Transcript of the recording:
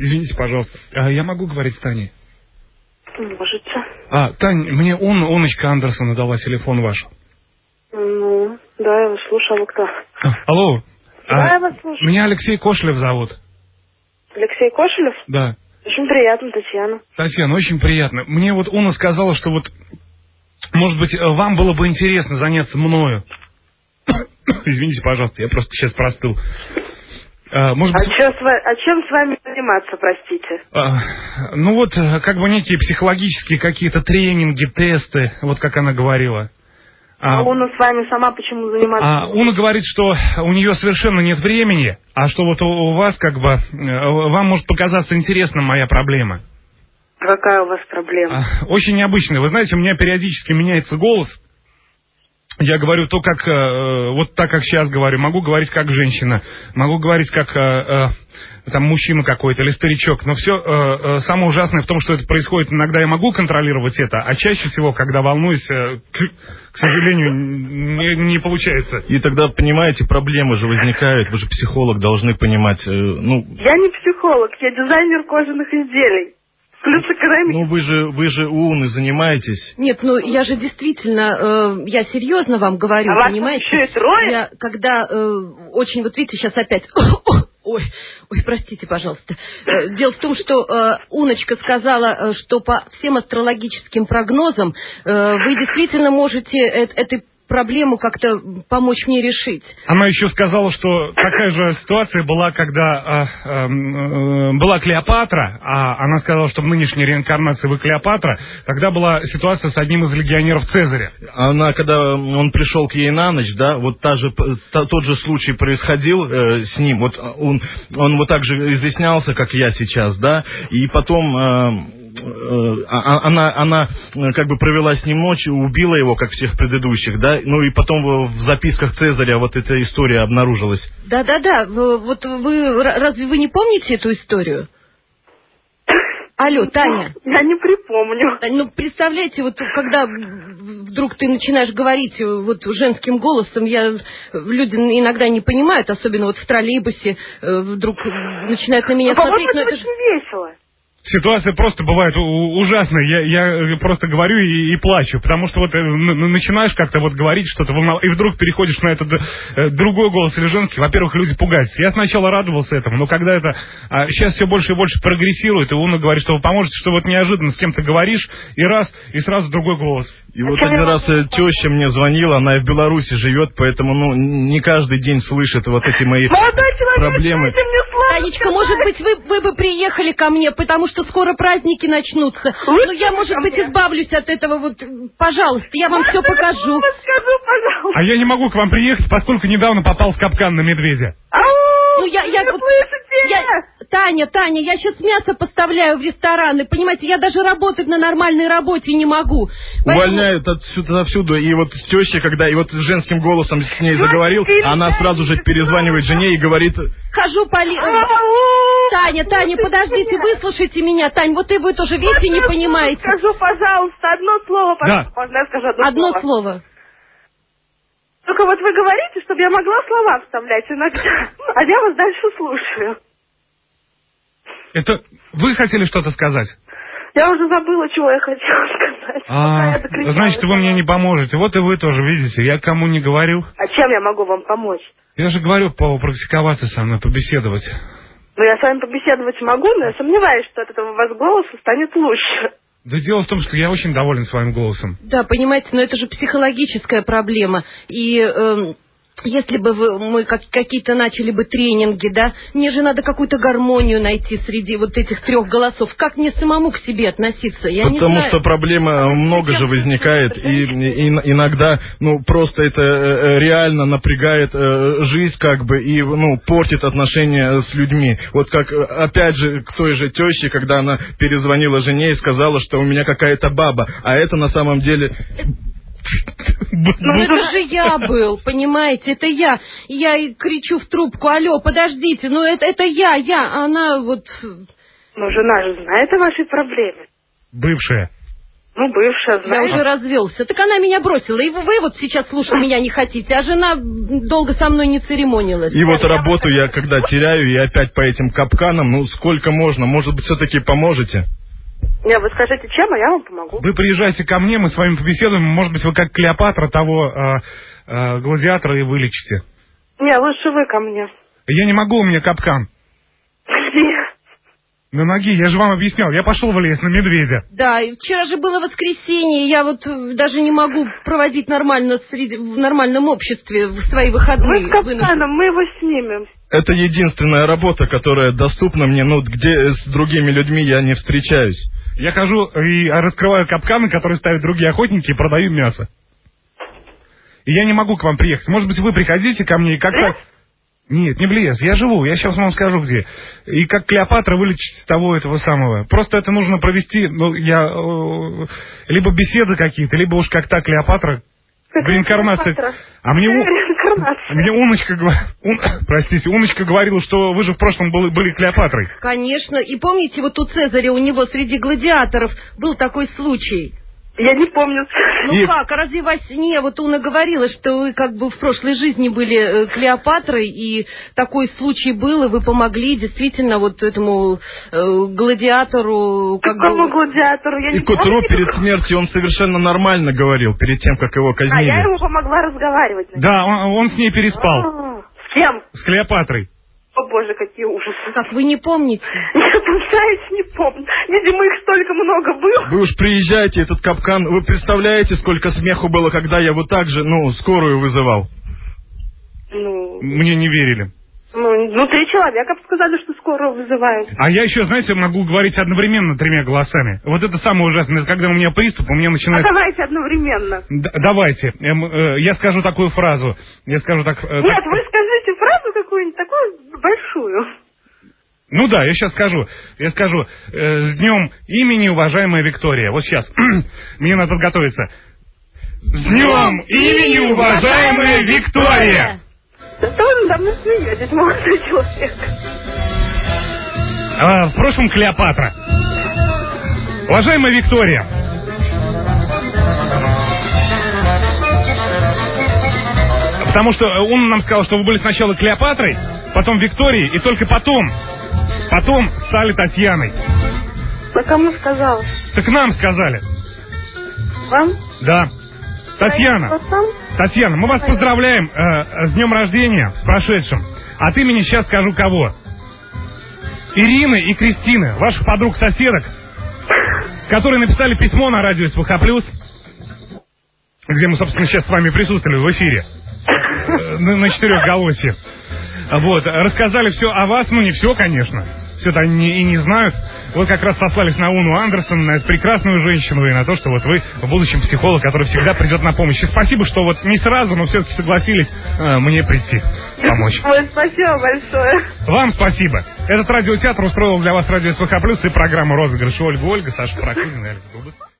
Извините, пожалуйста. Я могу говорить с Таней? Можете. Тань, мне Уночка Андерсона дала телефон ваш. Ну, да, я вас слушаю, вы кто? Алло. Да, я вас слушаю. Меня Алексей Кошелев зовут. Алексей Кошелев? Да. Очень приятно, Татьяна. Татьяна, очень приятно. Мне вот Уна сказала, что вот, может быть, вам было бы интересно заняться мною. Извините, пожалуйста, я просто сейчас простыл. Может быть... чем с вами заниматься, простите? Ну вот, как бы некие психологические какие-то тренинги, тесты, вот как она говорила. Уна с вами сама почему заниматься? Уна говорит, что у нее совершенно нет времени, а что вот у вас как бы, вам может показаться интересным моя проблема. Какая у вас проблема? Очень необычная. Вы знаете, у меня периодически меняется голос. Я говорю то, как, вот так, как сейчас говорю. Могу говорить как женщина, могу говорить как там мужчина какой-то или старичок. Но все самое ужасное в том, что это происходит. Иногда я могу контролировать это, а чаще всего, когда волнуюсь, к сожалению, не получается. И тогда, понимаете, проблемы же возникают. Вы же психолог, должны понимать. Я не психолог, я дизайнер кожаных изделий. Ну, вы же Уны занимаетесь. Нет, ну, я же действительно, я серьезно вам говорю, понимаете? Еще и трое? Я, когда очень, вот видите, сейчас опять... Ой, простите, пожалуйста. Дело в том, что Уночка сказала, что по всем астрологическим прогнозам вы действительно можете этой проблему как-то помочь мне решить. Она еще сказала, что такая же ситуация была, когда была Клеопатра, а она сказала, что в нынешней реинкарнации вы Клеопатра, тогда была ситуация с одним из легионеров Цезаря. Когда он пришел к ей на ночь, да, вот тот же случай происходил с ним, вот он вот так же изъяснялся, как я сейчас, да, и потом... Она как бы провела с ним ночь, убила его, как всех предыдущих, да, ну и потом в записках Цезаря вот эта история обнаружилась. Да, вот разве вы не помните эту историю? Алло, Таня. Я не припомню. Ну, представляете, вот когда вдруг ты начинаешь говорить вот женским голосом, люди иногда не понимают, особенно вот в троллейбусе, вдруг начинают на меня смотреть. По-моему, это очень весело. Ситуация просто бывает ужасная. Я просто говорю и плачу, потому что вот начинаешь как-то вот говорить что-то, и вдруг переходишь на этот другой голос или женский. Во-первых, люди пугаются. Я сначала радовался этому, но когда это сейчас все больше и больше прогрессирует, и Уна говорит, что вы поможете, что вот неожиданно с кем-то говоришь, и сразу другой голос. И вот один раз теща мне звонила, она в Беларуси живет, поэтому, не каждый день слышит вот эти мои проблемы. Танечка, может быть, вы бы приехали ко мне, потому что скоро праздники начнутся. Ну, я, может быть, избавлюсь от этого вот. Пожалуйста, я вам все покажу. А я не могу к вам приехать, поскольку недавно попал в капкан на медведя. Ну, Таня, я сейчас мясо поставляю в рестораны, понимаете, я даже работать на нормальной работе не могу. Увольняют отсюда, и вот теща, когда и вот женским голосом с ней заговорил, она сразу же перезванивает жене и говорит... Хожу по... Таня, подождите, выслушайте меня, Тань, вот и вы тоже, видите, не понимаете. Скажу, пожалуйста, одно слово, пожалуйста, да. Можно я скажу одно слово? Только вот вы говорите, чтобы я могла слова вставлять иногда, а я вас дальше слушаю. Это вы хотели что-то сказать? Я уже забыла, чего я хотела сказать. Значит, вы мне не поможете. Вот и вы тоже, видите, я кому не говорил. А чем я могу вам помочь? Я же говорю, попрактиковаться со мной, побеседовать. Ну, я с вами побеседовать могу, но я сомневаюсь, что от этого у вас голос станет лучше. Да дело в том, что я очень доволен своим голосом. Да, понимаете, но это же психологическая проблема. И если бы мы какие-то начали бы тренинги, да, мне же надо какую-то гармонию найти среди вот этих трех голосов. Как мне самому к себе относиться? Я не знаю. Потому что проблема много же возникает, и иногда, просто это реально напрягает жизнь, как бы, и, портит отношения с людьми. Вот как, опять же, к той же теще, когда она перезвонила жене и сказала, что у меня какая-то баба, а это на самом деле... Ну это же я был, понимаете, это я. Я и кричу в трубку: алло, подождите, это я, а она вот... Ну, жена же знает о вашей проблеме. Бывшая. Ну, бывшая, Я знаешь. уже развелся. Так она меня бросила. И вы вот сейчас слушать меня не хотите, а жена долго со мной не церемонилась. И вот работу я когда теряю, и опять по этим капканам, ну сколько можно? Может быть, все-таки поможете? Не, вы скажите, чем, а я вам помогу. Вы приезжайте ко мне, мы с вами побеседуем. Может быть, вы как Клеопатра того гладиатора и вылечите. Не, лучше вы ко мне. Я не могу, у меня капкан. Где? На ноги, я же вам объяснял. Я пошел в лес на медведя. Да, и вчера же было воскресенье, я вот даже не могу проводить нормально в нормальном обществе в свои выходные. Вы с капканом, мы его снимем. Это единственная работа, которая доступна мне, ну, где с другими людьми я не встречаюсь. Я хожу и раскрываю капканы, которые ставят другие охотники, и продаю мясо. И я не могу к вам приехать. Может быть, вы приходите ко мне и как-то... Нет, не в лес, я живу, я сейчас вам скажу где. И как Клеопатра вылечить того этого самого. Просто это нужно провести, ну, либо беседы какие-то, либо уж как та Клеопатра в реинкарнации. А мне Уночка говорила, что вы же в прошлом были Клеопатрой. Конечно, и помните, вот у Цезаря, у него среди гладиаторов был такой случай. Я не помню. Ну как, а разве во сне, вот Уна говорила, что вы как бы в прошлой жизни были Клеопатрой, и такой случай был, и вы помогли действительно вот этому гладиатору... Какому гладиатору? Я и к утру перед смертью он совершенно нормально говорил, перед тем, как его казнили. А я ему помогла разговаривать. Да, он с ней переспал. С кем? С Клеопатрой. О боже, какие ужасы. Как вы не помните? Нет, знаете, не помню. Видимо, их столько много было. Вы уж приезжайте, этот капкан. Вы представляете, сколько смеху было, когда я вот так же, скорую вызывал? Мне не верили. 3 человека сказали, что скорую вызывают. А я еще, знаете, могу говорить одновременно 3 голосами. Вот это самое ужасное, когда у меня приступ, у меня начинает... А давайте одновременно. Давайте. Я скажу такую фразу. Я скажу так... Нет, вы скажите фразу какую-нибудь такую большую. Ну да, я сейчас скажу. Я скажу, с днем имени, уважаемая Виктория. Вот сейчас. Мне надо подготовиться. С днем имени, уважаемая Виктория! Да что вы надо мной смеетесь, молодой человек? В прошлом Клеопатра. Уважаемая Виктория. Потому что он нам сказал, что вы были сначала Клеопатрой, потом Викторией, и только потом стали Татьяной. А кому сказал? Так нам сказали. Вам? Да. Татьяна, мы вас поздравляем с днем рождения, с прошедшим. От имени сейчас скажу кого. Ирины и Кристины, ваших подруг-соседок, которые написали письмо на радио СВХ+, где мы, собственно, сейчас с вами присутствовали в эфире, на 4-голосии. Вот, рассказали все о вас, не все, конечно. Все-то они и не знают. Вот как раз сослались на Уну Андерсон, на эту прекрасную женщину, и на то, что вот вы в будущем психолог, который всегда придет на помощь. И спасибо, что вот не сразу, но все-таки согласились мне прийти, помочь. Ой, спасибо большое. Вам спасибо. Этот радиотеатр устроил для вас радио СВХ+, и программу «Розыгрыш» Ольга, Саша Прокудина и Алекс Дубас.